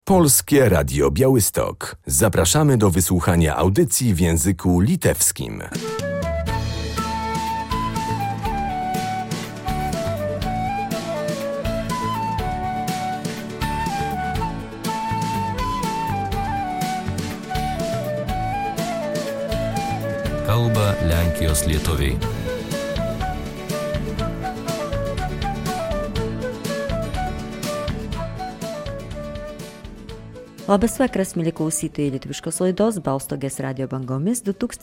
Polskie Radio Białystok. Zapraszamy do wysłuchania audycji w języku litewskim. Kalba Lenkijos lietuviai. Labas vakaras, mėly klausytojai lietuviškos laidos Balstogės radio bangomis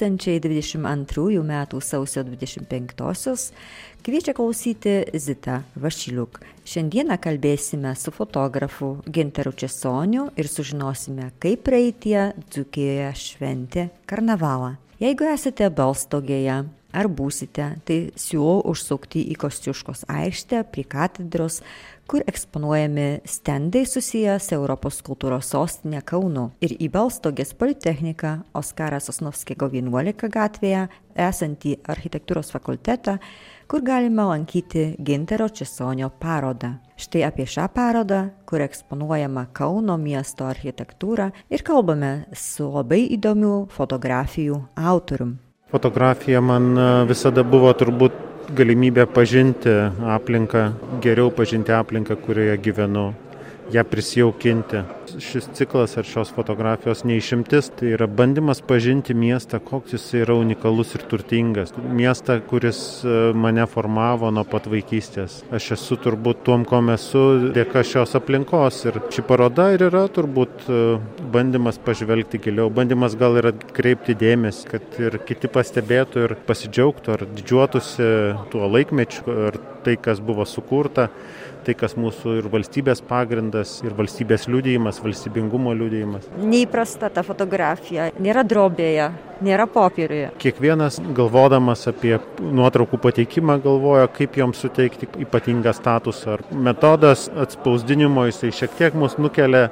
2022 m. sausio 25-osios. Kviečia klausyti Zita Vašiliuk. Šiandieną kalbėsime su fotografu Gintaru Česoniu ir sužinosime, kaip praeitie Dzūkijoje šventė karnavalą. Jeigu esate Balstogėje ar būsite, tai siūlau užsukti į Kosciuškos aikštę prie katedros, kur eksponuojami stendai susijęs Europos kultūros sostinė Kaunu, ir į Balstogės politechniką Oskaro Sosnovskio 11 gatvėje esantį architektūros fakultetą, kur galima lankyti Gintaro Česonio parodą. Štai apie šią parodą, kur eksponuojama Kauno miesto architektūra, ir kalbame su labai įdomių fotografijų autorium. Fotografija man visada buvo turbūt galimybė pažinti aplinką, geriau pažinti aplinką, kurioje gyvenu, ją prisijaukinti. Šis ciklas ar šios fotografijos neišimtis, tai yra bandymas pažinti miestą, koks jis yra unikalus ir turtingas. Miestą, kuris mane formavo nuo pat vaikystės. Aš esu turbūt tuom, kom esu, dėka šios aplinkos. Ir ši paroda ir yra turbūt bandymas pažvelgti giliau, bandymas gal ir atkreipti dėmesį, kad ir kiti pastebėtų ir pasidžiaugtų ar didžiuotųsi tuo laikmečiu, ar tai, kas buvo sukurta, tai, kas mūsų ir valstybės pagrindas, ir valstybės liudijimas, valstybingumo liudijimas. Neįprasta ta fotografija, nėra drobėje, nėra popieriuje. Kiekvienas, galvodamas apie nuotraukų pateikimą, galvoja, kaip joms suteikti ypatingą statusą. Metodas atspausdinimo, jisai šiek tiek mus nukelia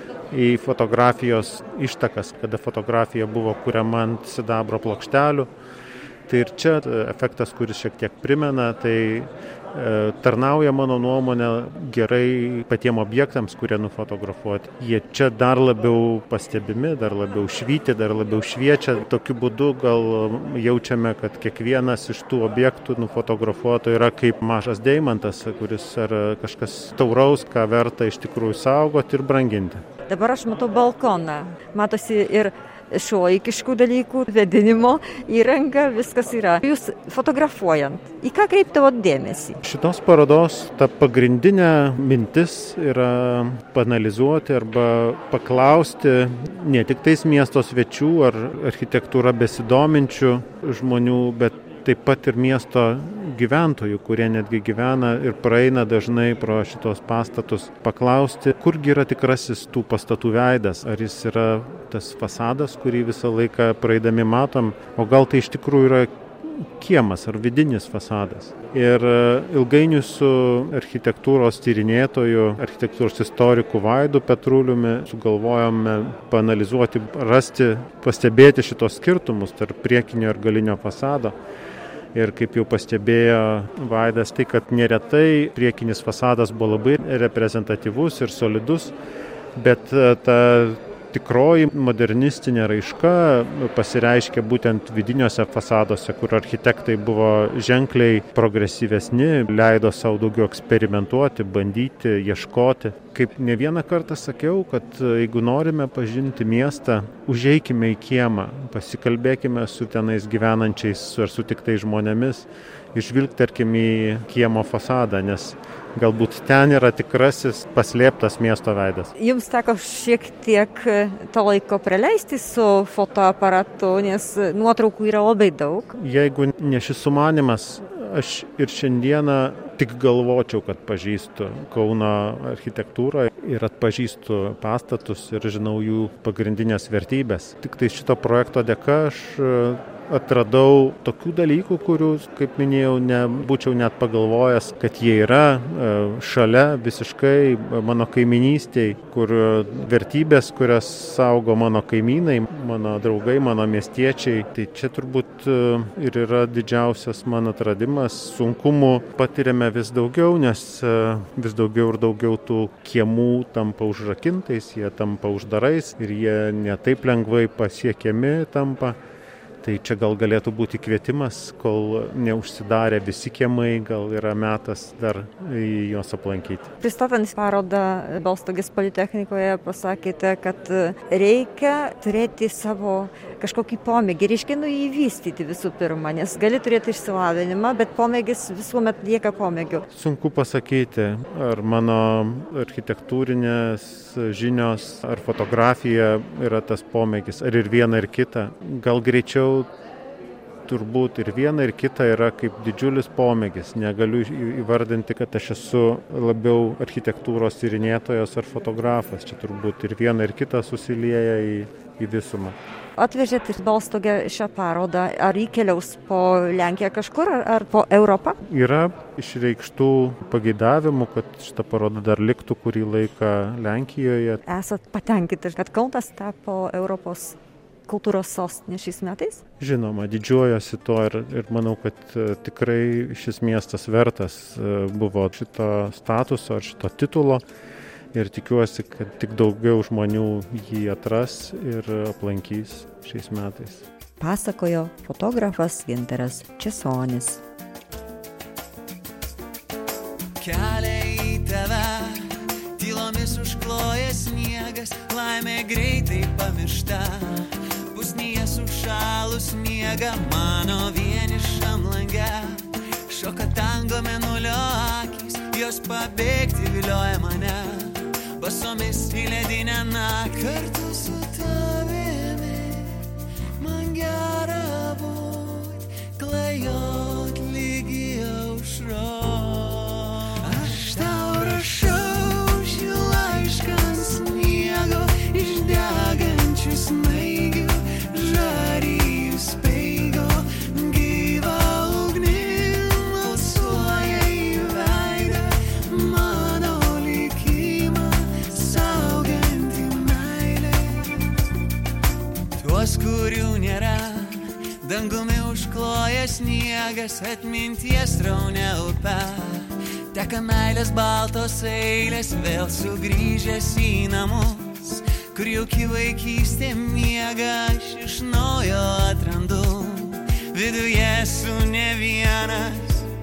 į fotografijos ištakas, kada fotografija buvo kuriama ant sidabro plokštelių. Tai ir čia efektas, kuris šiek tiek primena, tai tarnauja mano nuomonė gerai patiem objektams, kurie nufotografuoti. Jie čia dar labiau pastebimi, dar labiau švyti, dar labiau šviečia. Tokiu būdu gal jaučiame, kad kiekvienas iš tų objektų nufotografuoto yra kaip mažas deimantas, kuris ar kažkas tauraus, ką verta iš tikrųjų saugoti ir branginti. Dabar aš matau balkoną, matosi ir šiuolaikiškų dalykų, vėdinimo įranga, viskas yra. Jūs fotografuojant, į ką kreiptavot dėmesį? Šitos parodos ta pagrindinė mintis yra paanalizuoti arba paklausti ne tik tais miesto svečių ar architektūra besidominčių žmonių, bet taip pat ir miesto gyventojų, kurie netgi gyvena ir praeina dažnai pro šitos pastatus, paklausti, kurgi yra tikrasis tų pastatų veidas. Ar jis yra tas fasadas, kurį visą laiką praeidami matom, o gal tai iš tikrųjų yra kiemas ar vidinis fasadas. Ir ilgainiui su architektūros tyrinėtoju, architektūros istoriku Vaidu Petruliumi sugalvojome paanalizuoti, rasti, pastebėti šitos skirtumus tarp priekinio ir galinio fasado. Ir kaip jau pastebėjo Vaidas, tai kad neretai priekinis fasadas buvo labai reprezentatyvus ir solidus, bet ta tikroji modernistinė raiška pasireiškia būtent vidiniuose fasaduose, kur architektai buvo ženkliai progresyvesni, leido savo daugiau eksperimentuoti, bandyti, ieškoti. Kaip ne vieną kartą sakiau, kad jeigu norime pažinti miestą, užeikime į kiemą, pasikalbėkime su tenais gyvenančiais ar sutiktais žmonėmis, išvilgtarkim į kiemo fasadą, nes galbūt ten yra tikrasis paslėptas miesto veidas. Jums teko šiek tiek to laiko praleisti su fotoaparatu, nes nuotraukų yra labai daug. Jeigu ne šis sumanymas, aš ir šiandieną tik galvočiau, kad pažįstu Kauno architektūrą ir atpažįstu pastatus ir žinau jų pagrindinės vertybės. Tik tai šito projekto dėka aš atradau tokių dalykų, kurių, kaip minėjau, nebūčiau net pagalvojęs, kad jie yra šalia visiškai mano kaiminystėj, kur vertybės, kurias saugo mano kaimynai, mano draugai, mano miestiečiai. Tai čia turbūt ir yra didžiausias mano atradimas. Sunkumų patiriame vis daugiau, nes vis daugiau ir daugiau tų kiemų tampa užrakintais, jie tampa uždarais ir jie netaip lengvai pasiekiami tampa. Tai čia gal galėtų būti kvietimas, kol neužsidarė visi kiemai, gal yra metas dar juos aplankyti. Pristatant parodą Balstogės politechnikoje pasakėte, kad reikia turėti savo kažkokį pomėgį, reiškia jį vystyti visų pirma, nes gali turėti išsilavinimą, bet pomėgis visuomet lieka pomėgiu. Sunku pasakyti, ar mano architektūrinės žinios, ar fotografija yra tas pomėgis, ar ir viena, ir kita. Gal greičiau turbūt ir viena, ir kita yra kaip didžiulis pomėgis. Negaliu įvardinti, kad aš esu labiau architektūros tyrinėtojas ar fotografas. Čia turbūt ir viena, ir kita susilieja į visumą. Atvežėt į Balstogę šią parodą. Ar įkeliaus po Lenkiją kažkur, ar po Europą? Yra išreikštų pageidavimų, kad šita paroda dar liktų kurį laiką Lenkijoje. Esat patenkinti, kad Kaunas tapo Europos kultūros sostinė šiais metais? Žinoma, didžiuojuosi to ir manau, kad tikrai šis miestas vertas buvo šito statuso ar šito titulo. Ir tikiuosi, kad tik daugiau žmonių jį atras ir aplankys šiais metais. Pasakojo fotografas Gintaras Česonis. Kelia į tave, tylomis užkloja sniegas, laimė greitai pamiršta. Pusnyje sušalus miega mano vienišam lange. Šoka tango mėnulio akys, jos pabėgti vilioja mane. Basomis į ledinę naktį kartu su tavimi. Man gera būt, klajot lygi aušros. Aš tau rašau šį laišką ant sniego, išdegančių snaigių, žarijų speigo, gyva ugnim alsuoja į veidą mano likimą sauganti meilė. Tuos, kurių nėra, dangumi užkloja sniegas, atminties raunė upe. Teka meilės baltos eilės, vėl sugrįžęs į namus, kur jauki vaikystė miega, aš iš naujo atrandu. Viduje esu ne vienas.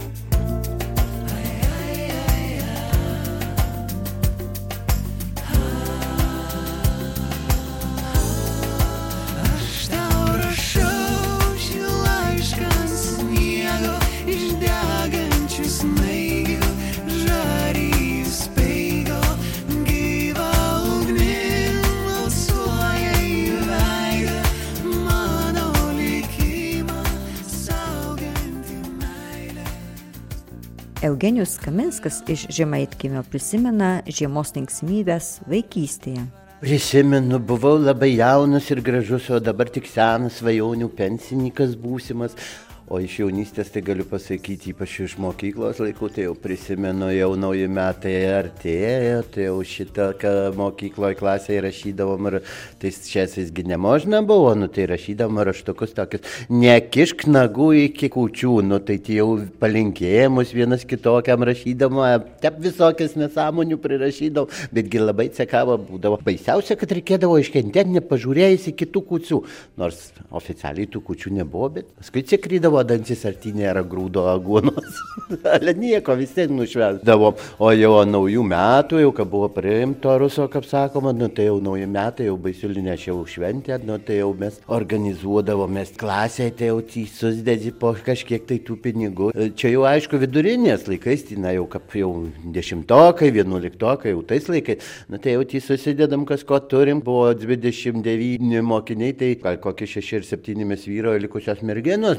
Eugenijus Kaminskas iš Žemaitkiemio prisimena žiemos linksmybes vaikystėje. Prisimenu, buvau labai jaunas ir gražus, o dabar tik senas svajonių pensininkas būsimas. O iš jaunystės tai galiu pasakyti, ypač iš mokyklos laikų, tai jau prisimenu, jau nauji metai artėjo, tai jau šitą mokykloje klasėje rašydavom ir tais šiaisgi nemožna buvo, tai rašydavom raštukus tokius, nekišk nagų iki kūčių, tai jau palinkėjimus vienas kitokiam rašydavom, tep visokias nesąmonių prirašydavom, betgi labai cekavo būdavo. Baisiausia, kad reikėdavo iškentėti nepažiūrėjus į kitų kūčių, nors oficialiai tų kūčių nebuvo, bet paskui cekrydavo dantis artinė ar grūdo aguonos. Ale nieko, vis tiek nušvesdavom. O jau naujų metų, jau kad buvo priimto ruso, kaip sakoma, tai jau nauji metai, jau baisiulinė čia jau šventė, tai jau mes organizuodavom, mes klasėje, tai jau susidedi po kažkiek tai tų pinigų. Čia jau aišku vidurinės laikais, jau kaip jau 10-okai, 11-okai, jau tais laikais, tai jau susidedam, kas ko turim, buvo 29 mokiniai, tai gal kokie 6 ir 7 mes vyro likusios merginos, tai jau dėl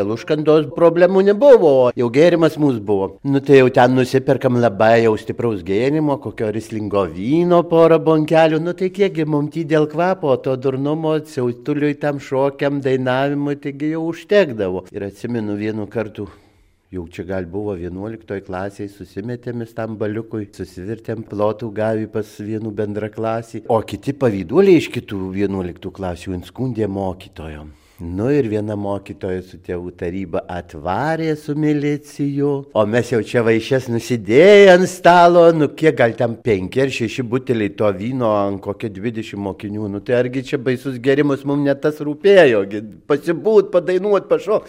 dėl užkandos problemų nebuvo, jau gėrimas mūsų buvo. Nu tai jau ten nusiperkam labai jau stipraus gėrimo, kokio rislingo vyno porą bonkelių, nu tai kiekgi mums dėl kvapo, to durnumo, siautuliui tam šokiam, dainavimui, taigi jau užtekdavo. Ir atsimenu vienu kartu. Jau čia gal buvo 11 klasiai, susimetėmis tam baliukui, susivirtėm plotų gavį pas vienų bendrą klasį, o kiti pavyduoliai iš kitų 11 klasių skundė mokytojom. Nu ir viena mokytoja su tėvų taryba atvarė su miliciju, o mes jau čia vaišės nusidėję ant stalo, nu kiek gal ten 5 ar 6 buteliai to vyno ant kokie 20 mokinių, nu tai argi čia baisus gerimus mums net tas rūpėjo, pasibūt, padainuot, pašok.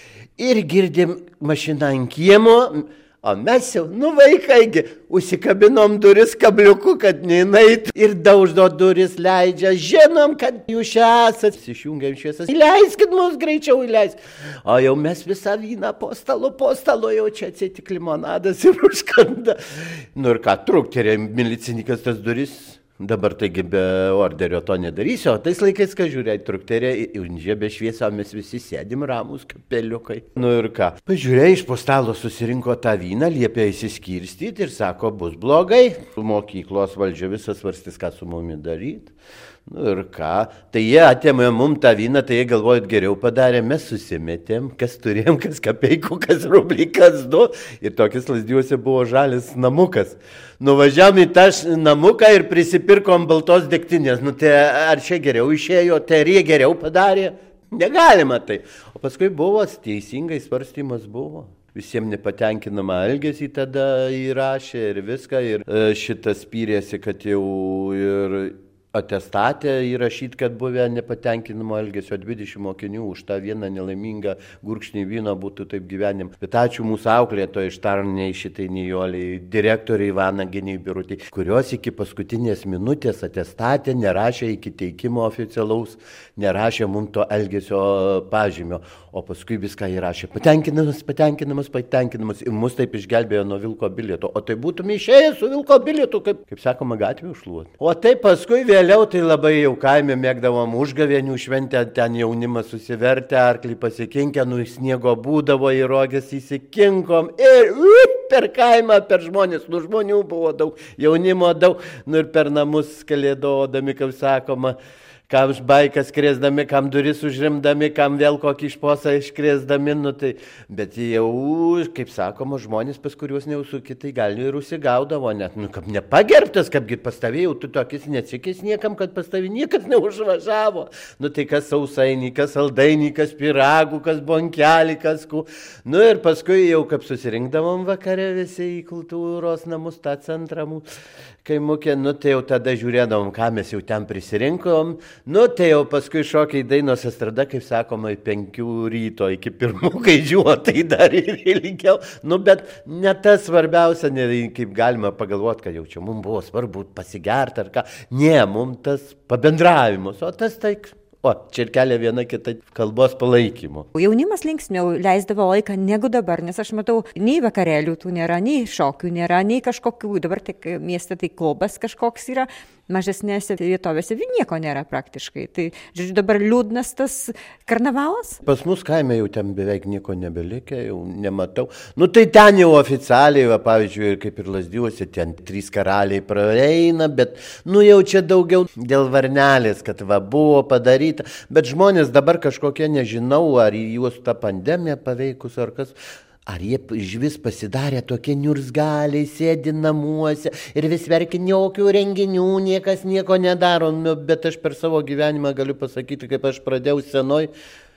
Ir girdim mašiną ant kiemo, o mes jau, nu vaikaigi, užsikabinom duris kabliuku, kad neįnait ir dauždo duris leidžia, žinom, kad jūs čia esat, išjungiam šviesas, įleiskit mus greičiau, įleiskit. O jau mes visą vyną po stalo, jau čia atsitik limonadas ir užkanda. Nu ir ką, trukterė milicininkas tas duris. Dabar taigi be orderio to nedarysiu, o tais laikais, ką žiūrėjai, trukterė, žiebė šviesą, mes visi sėdim ramus kapeliukai. Nu ir ką, pažiūrėjai, iš po stalo susirinko tą vyną, liepė įsiskirstyti ir sako, bus blogai. Mokyklos valdžia visas svarstys, ką su mumi daryti. Nu ir ką, tai jie atėmė mum tą vyną, tai jie galvojot geriau padarė, mes susimetėm, kas turėjom, kas kapeikų, kas rublį, kas du. Ir tokis Lazdijuose buvo žalis namukas. Nuvažiavom į tą namuką ir prisipirkom baltos degtinės. Nu tai ar čia geriau išėjo, tai ar jie geriau padarė? Negalima tai. O paskui buvo, teisingai svarstymas buvo. Visiems nepatenkinamą elgesį tada įrašė ir viską. Ir šitas spyrėsi, kad jau ir atestatė įrašyti, kad buvę nepatenkinamo elgesio 20 mokinių už tą vieną nelaimingą gurkšnį vyno būtų taip gyvenim. Bet ačiū mūsų auklėtojai Štarniai, šitai Nijoliai, direktoriai Vanaginiai Birutei, kurios iki paskutinės minutės atestatė nerašė iki teikimo oficialaus, nerašė mums to elgesio pažymio, o paskui viską įrašė. Patenkinamas ir mus taip išgelbėjo nuo vilko bilieto. O tai būtume išėję su vilko bilietu, kaip sakoma, gatvė užšluoti. O tai paskui vėliau tai labai jau kaime mėgdavom užgavėnių šventę, ten jaunimas susivertę, arklį pasikinkę, nu sniego būdavo, į roges įsikinkom ir per kaimą, per žmonės, nu žmonių buvo daug, jaunimo daug, nu ir per namus kalėdodami, kaip sakoma, kam žbaikas krėsdami, kam duris užrimdami, kam vėl kokį išposą iškrėsdami, nu tai, bet jau, kaip sakoma, žmonės, pas kuriuos neusuki, tai gal ir užsigaudavo net, nu kaip nepagerbtas, kaipgi pas tavį jau tu tokis neatsikis niekam, kad pas tavį niekas neužvažiavo, nu tai kas sausainį, kas saldainį, kas piragų, kas bonkelį, kas nu ir paskui jau kaip susirinkdavom vakare visi į kultūros namus, tą centrą mūsų kaimukė, nu tai jau tada žiūrėdavom, ką mes jau ten prisirinkom. Nu, tai jau paskui šokiai dainos estrada, kaip sakoma, 5 ryto iki 1 gaidžiuo, tai dar ir ilgiau. Nu, bet ne tas svarbiausia, ne, kaip galima pagalvoti, kad jau čia mums buvo svarbu pasigerti ar ką. Ne, mums tas pabendravimas, o tas taik. O, čia ir kelia viena kita kalbos palaikymo. Jaunimas linksmiau leisdavo laiką negu dabar, nes aš matau, nei vakarėlių tų nėra, nei šokių nėra, nei kažkokių, dabar tik mieste tai klubas kažkoks yra, mažesnėse vietovėse nieko nėra praktiškai. Tai, žodžiu, dabar liūdnas tas karnavalas? Pas mus kaime jau ten beveik nieko nebelikė, jau nematau. Nu tai ten jau oficialiai, va, pavyzdžiui, kaip ir Lazdijuose, ten 3 karaliai praeina, bet nu jau čia daugiau dėl varnelės, kad va buvo padaryta. Bet žmonės dabar kažkokie, nežinau, ar juos ta pandemija paveikus ar kas. Ar jie vis pasidarė tokie niurzgaliai, sėdi namuose ir vis verkia, jokių renginių, niekas nieko nedaro. Bet aš per savo gyvenimą galiu pasakyti, kaip aš pradėjau senoj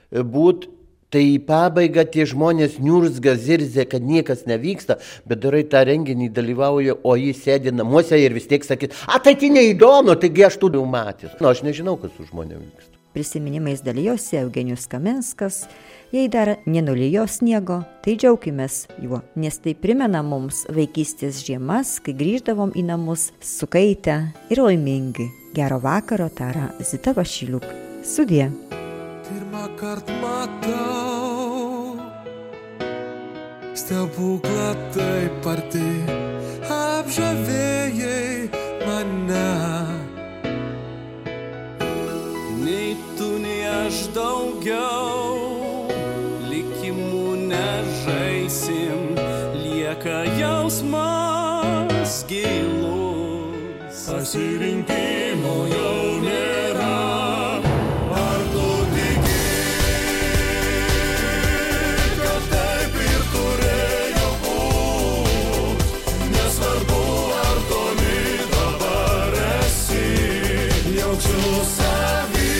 būti, tai į pabaigą tie žmonės niurzga, zirzė, kad niekas nevyksta, bet darai tą renginį, dalyvauja, o jis sėdi namuose ir vis tiek sakys, tai tai neįdomu, taigi aš tų jau matęs. Nu, aš nežinau, kas su žmonėm vyksta. Prisiminimais dalyjosi Eugenijus Kaminskas. Jei dar nenulijo sniego, tai džiaukimės juo, nes tai primena mums vaikystės žiemas, kai grįždavom į namus sukaitę ir laimingi. Gero vakaro tara Zita Vašiliuk. Sudie. Pirmą kartą matau stebuklą taip arti, apžavėjai mane. Nei tu, nei aš daugiau pasirinkimo jau nėra. Ar tu tiki, kad taip ir turėjo būt? Nesvarbu, ar toli dabar esi, jaučiu savį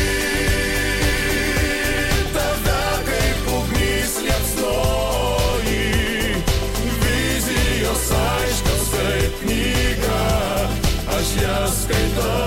tave kaip ugnis liepsnoji, vizijos aiškios kaip knyga, aš jas skaitau.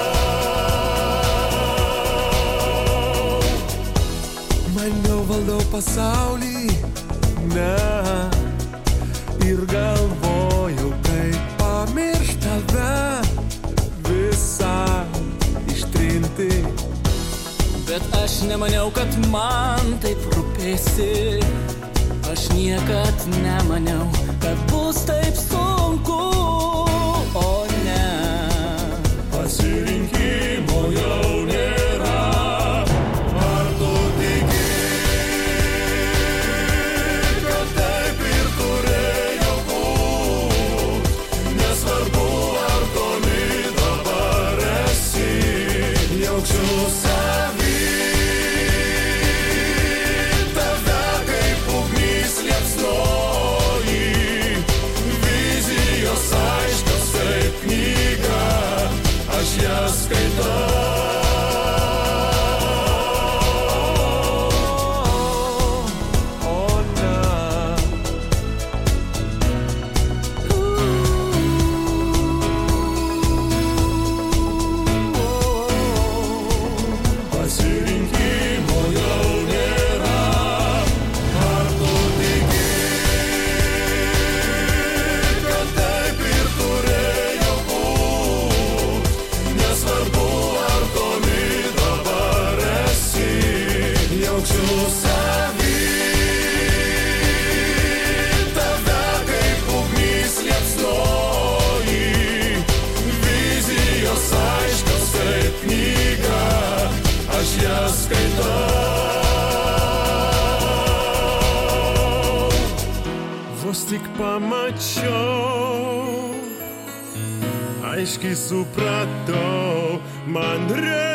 Maniau valdau pasaulį, ne, ir galvojau, kaip pamiršt tave visą ištrinti. Bet aš nemaniau, kad man taip rūpėsi. Aš niekad nemaniau, kad bus taip sunku, o ne. Pasirinkimo jau nėra. Ar tu tiki, kad taip ir turėjo būt? Nesvarbu, ar toli dabar esi, jaučiu savį tave kaip ugnis liepsnoji, vizijos aiškios kaip knyga, aš jas skaitau. O ne. Pasirinkimo jau nėra. Ar tu tiki, kad taip ir turėjo būt? Nesvarbu, ar toli dabar esi, jaučiu savį tave kaip ugnis liepsnoji, vizijos aiškios kaip knyga, aš jas skaitau. Vos tik pamačiau, aiškiai supratau, man reikia